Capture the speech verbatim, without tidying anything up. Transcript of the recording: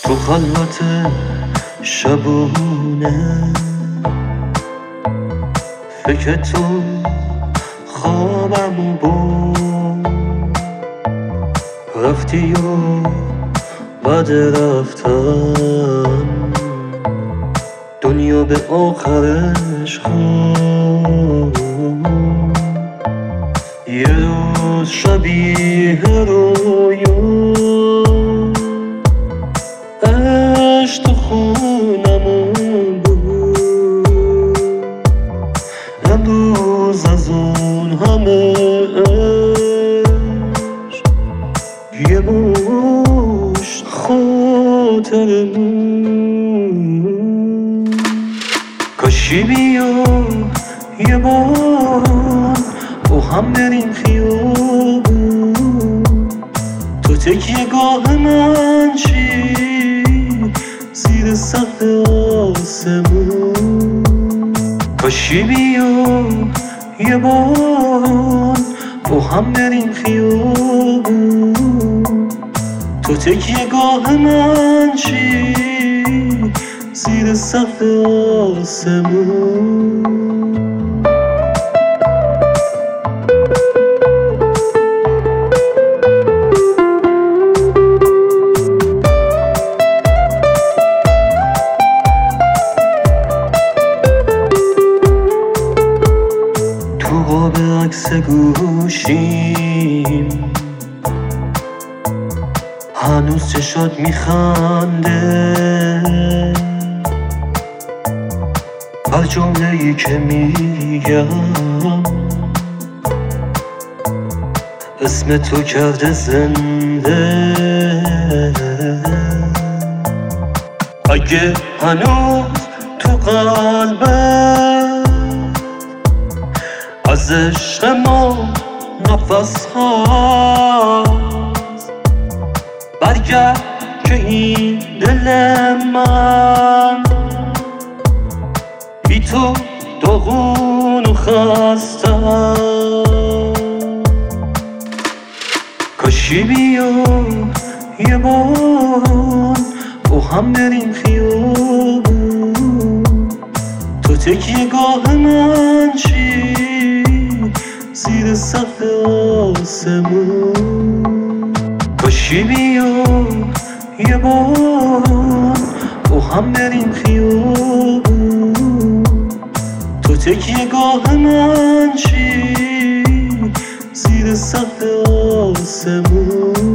تو خلوت شبونه فکر تو خوابمو برد، رفتی و بعد رفتن دنیا به آخرش خورد. یه روز شبیه رویا عشق تو خونمون بود، امروز از اون همه عشق یه مشت خاطرمون. کاشی بیا یه بار با هم بریم خیابون، تو تکیه گاه من چی زیر سقف آسمون. کاشی بیا یه بار با هم بریم خیابون، تو تکیه گاه من چی زیر سقف آسمون. تو قاب عکس گوشیم هنوز چشات میخنده، هر جمله‌ای که میگم اسم تو کرده زنده. اگه هنوز تو قلبت از عشق ما نفس هست، برگرد که این دل من بی تو داغون و خسته. کاشی بیا یه بار با هم بریم خیابون، تو تکیه گاه من چی زیر سقف آسمون. کاشی بیا یه بار با هم بریم خیابون، تو تکیه گاه من چی زیر سقف آسمون.